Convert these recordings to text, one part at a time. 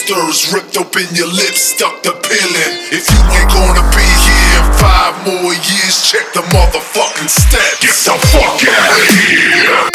Hipsters ripped open your lips, stuck the pill in. If you ain't gonna be here in 5 more years, check the motherfucking steps. Get the fuck out of here.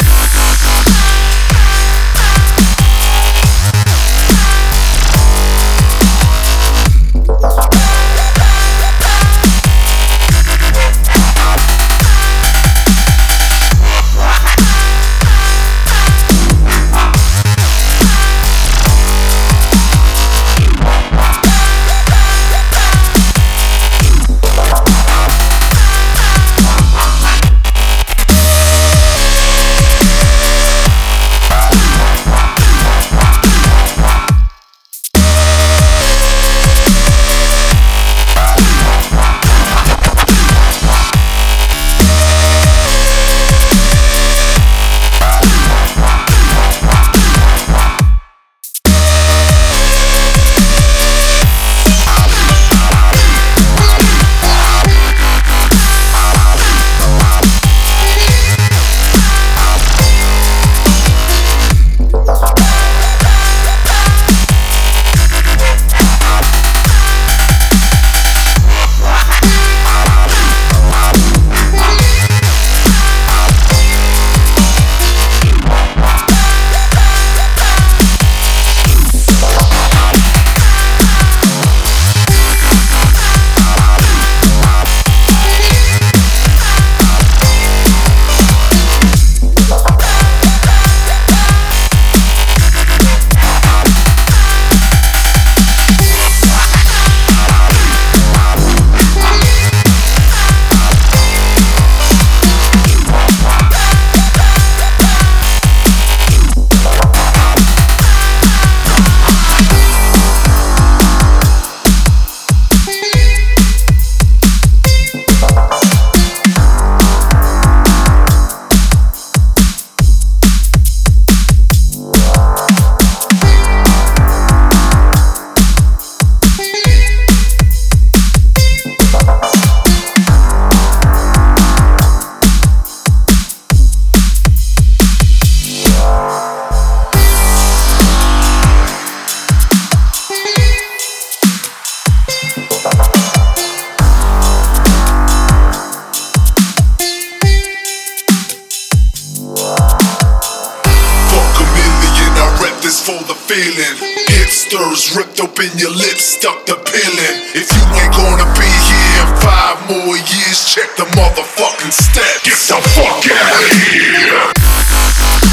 For the feeling, hipsters ripped open your lips, stuck the pill in. If you ain't gonna be here in 5 more years, check the motherfucking steps. Get the fuck out of here.